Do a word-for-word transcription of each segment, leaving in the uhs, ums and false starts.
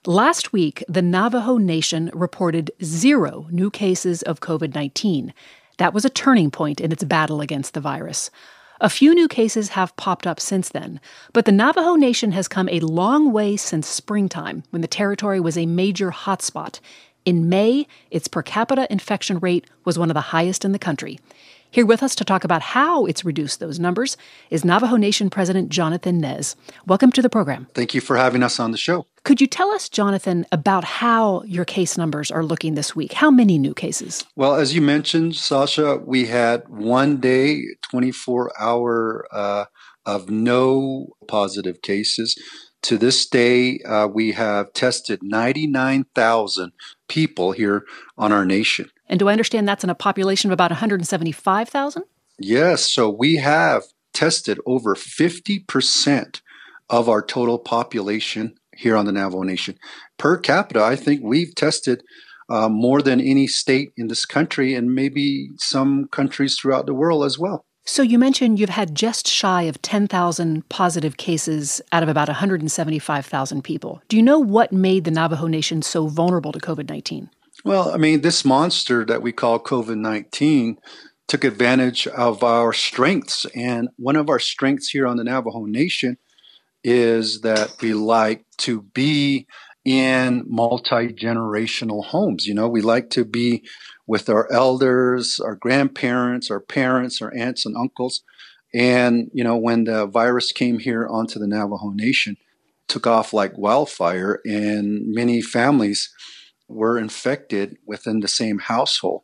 Last week, the Navajo Nation reported zero new cases of covid nineteen. That was a turning point in its battle against the virus. A few new cases have popped up since then, but the Navajo Nation has come a long way since springtime, when the territory was a major hotspot. In May, its per capita infection rate was one of the highest in the country. Here with us to talk about how it's reduced those numbers is Navajo Nation President Jonathan Nez. Welcome to the program. Thank you for having us on the show. Could you tell us, Jonathan, about how your case numbers are looking this week? How many new cases? Well, as you mentioned, Sasha, we had one day, twenty-four hour uh, of no positive cases. To this day, uh, we have tested ninety-nine thousand people here on our nation. And do I understand that's in a population of about one hundred seventy-five thousand? Yes. So we have tested over fifty percent of our total population here on the Navajo Nation. Per capita, I think we've tested uh, more than any state in this country and maybe some countries throughout the world as well. So you mentioned you've had just shy of ten thousand positive cases out of about one hundred seventy-five thousand people. Do you know what made the Navajo Nation so vulnerable to covid nineteen? Well, I mean, this monster that we call covid nineteen took advantage of our strengths. And one of our strengths here on the Navajo Nation is that we like to be in multi-generational homes. You know, we like to be with our elders, our grandparents, our parents, our aunts and uncles. And, you know, when the virus came here onto the Navajo Nation, took off like wildfire, and many families were infected within the same household.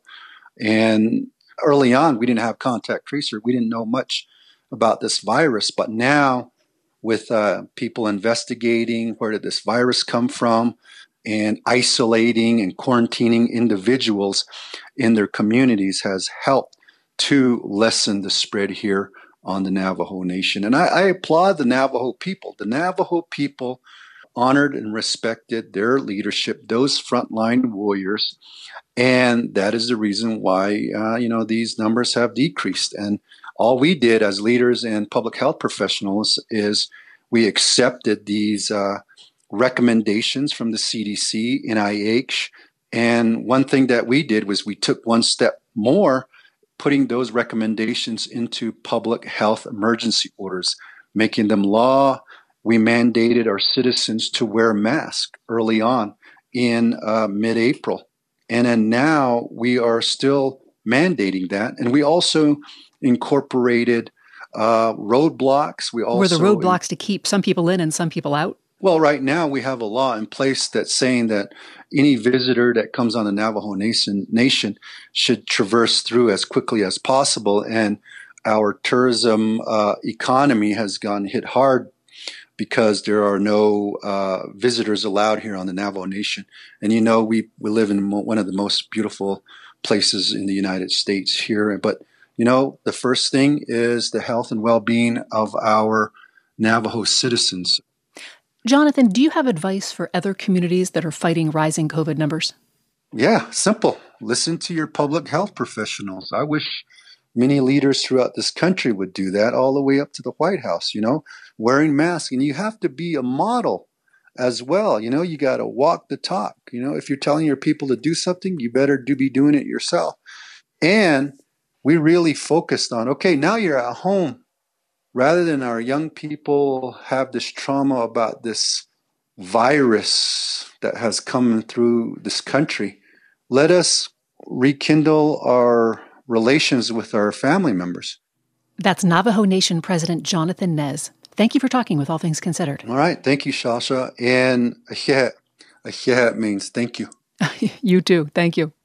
And early on, we didn't have contact tracer. We didn't know much about this virus. But now, with uh, people investigating where did this virus come from and isolating and quarantining individuals in their communities has helped to lessen the spread here on the Navajo Nation. And I, I applaud the Navajo people. The Navajo people honored and respected their leadership, those frontline warriors. And that is the reason why, uh, you know, these numbers have decreased. And all we did as leaders and public health professionals is we accepted these uh, recommendations from the C D C, N I H. And one thing that we did was we took one step more, putting those recommendations into public health emergency orders, making them law. We mandated our citizens to wear masks early on in uh, mid-April. And then now we are still mandating that. And we also incorporated uh, roadblocks. We also Were the roadblocks to keep some people in and some people out? Well, right now we have a law in place that's saying that any visitor that comes on the Navajo Nation, nation should traverse through as quickly as possible. And our tourism uh, economy has gone hit hard because there are no uh, visitors allowed here on the Navajo Nation. And you know, we, we live in mo- one of the most beautiful places in the United States here. But, you know, the first thing is the health and well-being of our Navajo citizens. Jonathan, do you have advice for other communities that are fighting rising COVID numbers? Yeah, simple. Listen to your public health professionals. I wish many leaders throughout this country would do that, all the way up to the White House, you know, wearing masks. And you have to be a model as well. You know, you got to walk the talk. You know, if you're telling your people to do something, you better do be doing it yourself. And we really focused on, okay, now you're at home. Rather than our young people have this trauma about this virus that has come through this country, let us rekindle our relations with our family members. That's Navajo Nation President Jonathan Nez. Thank you for talking with All Things Considered. All right. Thank you, Sasha. And yeah, yeah means thank you. You too. Thank you.